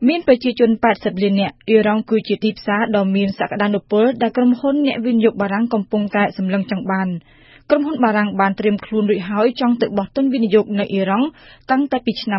មានប្រជាជន80លាននាក់អ៊ីរ៉ង់គឺជាទីផ្សារដ៏មានសក្តានុពលដែលក្រុមហ៊ុនអ្នកវិនិយោគបារាំងកំពុងតែសម្លឹងចង់បានក្រុមហ៊ុនបារាំងបានត្រៀមខ្លួនរួចហើយចង់ទៅបោះទុនវិនិយោគនៅអ៊ីរ៉ង់តាំងតែពីឆ្នាំ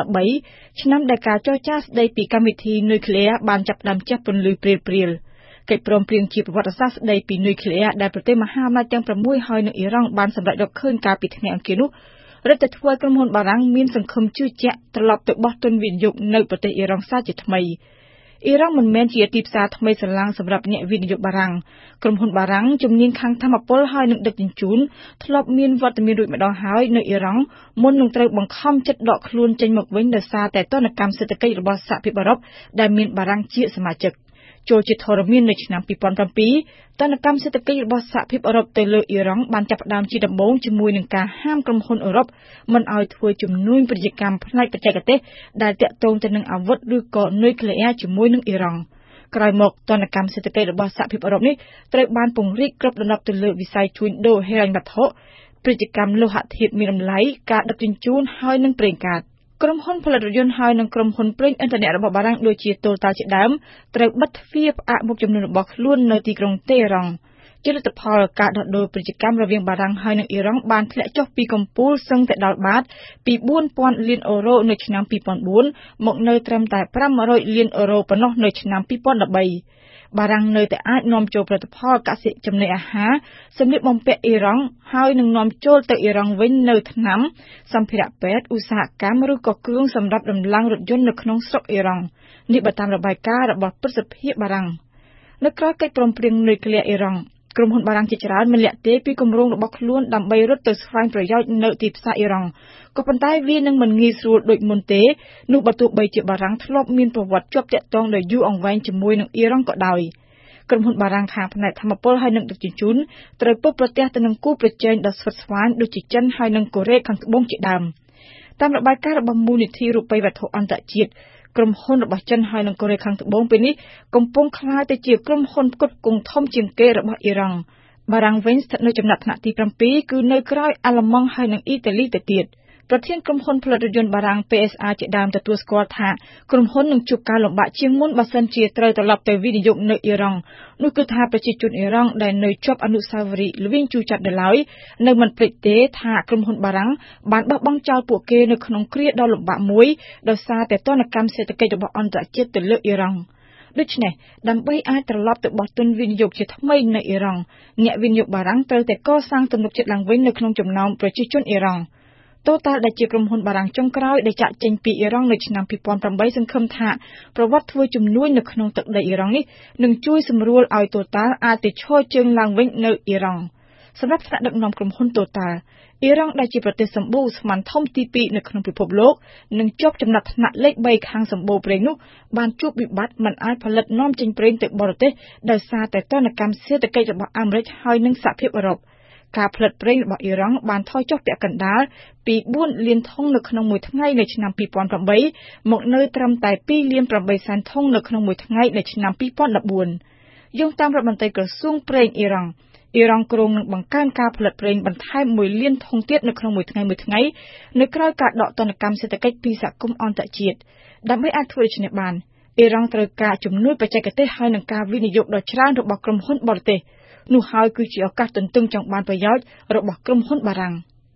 2013ឆ្នាំដែលការចរចាស្ដីពីកម្មវិធីនុយក្លេអ៊ែរបានចាប់ផ្ដើមជះពន្លឺព្រាលៗកិច្ចព្រមព្រៀងជាប្រវត្តិសាស្ត្រស្ដីពីនុយក្លេអ៊ែរដែលប្រទេសមហាអំណាចទាំង6ហើយនៅអ៊ីរ៉ង់បានសម្រេចរកឃើញកាលពីថ្ងៃអង្គារនោះរឹតតែធ្វើឲ្យក្រុមហ៊ុនបារាំងមានសង្ឃឹមជឿជាក់ត្រឡប់ទៅបោះទុនវិនិយោគនៅប្រទេសអ៊ីរ៉ង់សាជាថ្មីអ៊ីរ៉ង់មិនមែនជាទីផ្សារថ្មីស្រឡាំងសម្រាប់អ្នកវិនិយោគបារាំងក្រុមហ៊ុនបារាំងជំនាញខាងថាមពលហើយនឹងដឹកជញ្ជូនធ្លាប់មានវត្តមានរួចម្ដងហើយនៅអ៊ីរ៉ង់មុននឹងត្រូវបង្ខំចិត្តដកខ្លួនចេញមកវិញដោយសារតែទណ្ឌកម្មសេដ្ឋកិច្ចរបស់សហភាពអឺរ៉ុបដែលមានបារាំងជាសមាជិកចូលជាធរមាននៅឆ្នាំ2007ទណ្ឌកម្មសេដ្ឋកិច្ចរបស់សហភាពអឺរ៉ុបទៅលើអ៊ីរ៉ង់បានចាប់ផ្ដើមជាដំបូងជាមួយនឹងការហាមក្រុមហ៊ុនអឺរ៉ុបមិនឲ្យធ្វើជំនួញពាណិជ្ជកម្មផ្នែកបច្ចេកទេសដែលទាក់ទងទៅនឹងអាវុធឬក៏នុយក្លេអ៊ែរជាមួយនឹងអ៊ីរ៉ង់ក្រោយមកទណ្ឌកម្មសេដ្ឋកិច្ចរបស់សហភាពអឺរ៉ុបនេះត្រូវបានពង្រីកគ្របដណ្ដប់ទៅលើវិស័យជួញដូរហិរញ្ញវត្ថុពាណិជ្ជកម្មលោហៈធាតុមានតម្លៃការដឹកជញ្ជូនហើយនិងប្រេងកាតក្រុមហ៊ុនផលិតរថយន្តហើយនិងក្រុមហ៊ុនប្រេងឥន្ធនៈរបស់បារាំងដូចជា Total ជាដើមត្រូវបិទទ្វារផ្អាកមុខចំនួនរបស់ខ្លួននៅទីក្រុងតេហឺរ៉ង់ជាលទ្ធផលការដោះដូរពាណិជ្ជកម្មរវាងបារាំងហើយនិងអ៊ីរ៉ង់បានធ្លាក់ចុះពីកំពូលសឹងតែដល់បាតពី4000លានអឺរ៉ូនៅឆ្នាំ2004មកនៅត្រឹមតែ500លានអឺរ៉ូប៉ុណ្ណោះនៅឆ្នាំ2013បារាំងនៅតែអាចនាំចូលផលិតផលកសិចំណីអាហារសម្លៀកបំពាក់អ៊ីរ៉ង់ហើយនឹងនាំចូលទៅអ៊ីរ៉ង់វិញនៅថ្នាំសម្ភារៈពេទ្យឧស្សាហកម្មឬក៏គ្រឿងសម្រាប់ដំឡើងរថយន្តនៅក្នុងស្រុកអ៊ីរ៉ង់នេះបើតាមរបាយការណ៍របស់ព្រឹទ្ធសភាបារាំងនៅក្រៅកិច្ចព្រមព្រៀងនុយក្លេអ៊ែរអ៊ីរ៉ង់ក្រុមហ៊ុនបារាំងជាច្រើនមិនលាក់ទេពីគម្រោងរបស់ខ្លួនដើម្បីរត់ទៅស្វែងប្រយោជន៍នៅទីផ្សារអ៊ីរ៉ង់ក៏ប៉ុន្តែវានឹងមិនងាយស្រួលដូចមុនទេនោះបើទោះបីជាបារាំងធ្លាប់មានប្រវត្តិជាប់ទាក់ទងដ៏យូរអង្វែងជាមួយនឹងអ៊ីរ៉ង់ក៏ដោយក្រុមហ៊ុនបារាំងខាងផ្នែកថាមពលហើយនិងដឹកជញ្ជូនត្រូវពុបប្រទះទៅនឹងគូប្រជែងដ៏ស្វិតស្វាញដូចជាចិនហើយនិងកូរ៉េខាងត្បូងជាដើមតាមរបាយការណ៍របស់មូលនិធិរូបិយវត្ថុអន្តរជាតិក្រុមហ៊ុនរបស់ចិនហើយនិងកូរ៉េខាងត្បូងពេលនេះកំពុងក្លាយទៅជាក្រុមហ៊ុនផ្គត់ផ្គង់ធំជាងគេរបស់អ៊ីរ៉ង់បារាំងវិញស្ថិតនៅចំណាត់ថ្នាក់ទី7គឺនៅក្រោយអាល្លឺម៉ង់ហើយនិងអ៊ីតាលីទៅទៀតប្រធានក្រុមហ៊ុនផលិតរថយន្តបារាំង PSA ជាដើមទទួលស្គាល់ថាក្រុមហ៊ុននឹងជួបការលំបាកជាងមុនបើសិនជាត្រូវត្រឡប់ទៅវិនិយោគនៅអ៊ីរ៉ង់នោះគឺថាប្រជាជនអ៊ីរ៉ង់ដែលនៅជាប់អនុស្សាវរីយ៍ល្វីងជូរចត់នៅឡើយនៅមិនភ្លេចទេថាក្រុមហ៊ុនបារាំងបានបោះបង់ចោលពួកគេនៅក្នុងគ្រាដ៏លំបាកមួយដោយសារតែទណ្ឌកម្មសេដ្ឋកិច្ចរបស់អន្តរជាតិទៅលើអ៊ីរ៉ង់ដូច្នេះដើម្បីអាចត្រឡប់ទៅបោះទុនវិនិយោគជាថ្មីនៅអ៊ីរ៉ង់អ្នកវិនិយោគបារាំងត្រូវតែកសាងទំនុកចិត្តឡើងវិញនៅក្នុងចំណោមប្រជាជនអ៊ីរ៉ង់Total ដែលជាក្រុមហ៊ុនបារាំងចុងក្រោយដែលចាក់ចេញពីអ៊ីរ៉ង់នៅឆ្នាំ2008សង្ឃឹមថាប្រវត្តិធ្វើជំនួញនៅក្នុងទឹកដីអ៊ីរ៉ង់នេះនឹងជួយសម្រួលឲ្យ Total អាចទៅឈរជើងឡើងវិញនៅអ៊ីរ៉ង់សម្រាប់ថ្នាក់ដឹកនាំក្រុមហ៊ុន Total អ៊ីរ៉ង់ដែលជាប្រទេសសម្បូរឧស្ម័នធំទី2នៅក្នុងពិភពលោកនិងជាប់ចំណាត់ថ្នាក់លេខ3ខាងសម្បូរប្រេងនោះបានជួបវិបត្តិមិនអាចផលិតនាំចេញប្រេងទៅបរទេសដោយសារតែទណ្ឌកម្មសេដ្ឋកិច្ចរបស់អាមេរិកហើយនិងសហភាពអឺរ៉ុបការផលិតប្រេងរបស់អ៊ីរ៉ង់បានថយចុះពាក់កណ្ដាលពី4លានធុងនៅក្នុងមួយថ្ងៃនៅឆ្នាំ2008មកនៅត្រឹមតែ2លាន8សែនធុងនៅក្នុងមួយថ្ងៃនៅឆ្នាំ2014យោងតាមរដ្ឋមន្ត្រីក្រសួងប្រេងអ៊ីរ៉ង់គ្រោងនឹងបង្កើនការផលិតប្រេងបន្ថែម1លានធុងទៀតនៅក្នុងមួយថ្ងៃនៅក្រៅការដកទណ្ឌកម្មសេដ្ឋកិច្ចពីសហគមន៍អន្តរជាតិដើម្បីអាចធ្វើដូច្នេះបានអ៊ីរ៉ង់ត្រូវការជំនួយបច្ចេកទេសហើយនឹងការវិនិយោគដ៏ច្រើនរបស់ក្រុមហ៊ុនបរទេសនោះហើយគឺជាឱកាសទន្ទឹងចង់បានប្រយោជន៍របស់ក្រុមហ៊ុនបារាំង